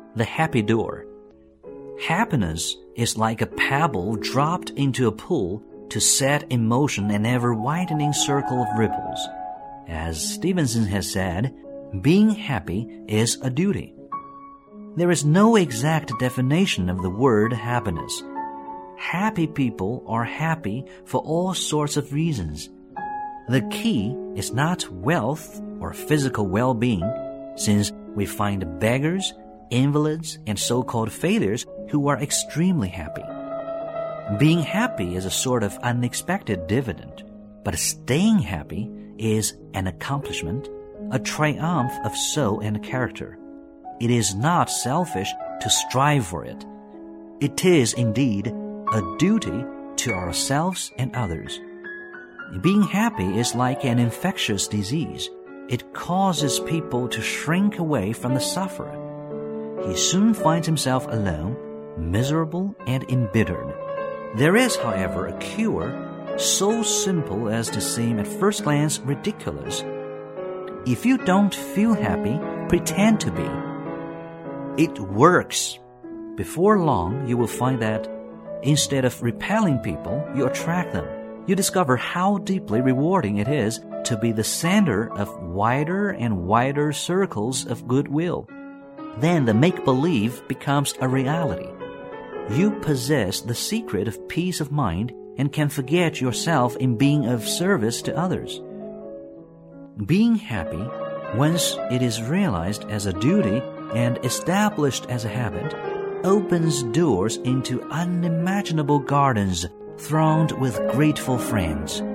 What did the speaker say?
the happy door. Happiness is like a pebble dropped into a pool to set in motion an ever-widening circle of ripples. As Stevenson has said, being happy is a duty. There is no exact definition of the word happiness. Happy people are happy for all sorts of reasons. The key is not wealth or physical well-being, since we find beggars, invalids, and so-called failures who are extremely happy. Being happy is a sort of unexpected dividend, but staying happy is an accomplishment, a triumph of soul and character. It is not selfish to strive for it. It is indeed a duty to ourselves and others. Being happy is like an infectious disease. It causes people to shrink away from the sufferer. He soon finds himself alone, miserable, and embittered. There is, however, a cure so simple as to seem at first glance ridiculous. If you don't feel happy, pretend to be. It works. Before long, you will find that instead of repelling people, you attract them. You discover how deeply rewarding it is to be the center of wider and wider circles of goodwill. Then the make-believe becomes a reality. You possess the secret of peace of mind and can forget yourself in being of service to others. Being happy, once it is realized as a duty and established as a habit, opens doors into unimaginable gardens thronged with grateful friends.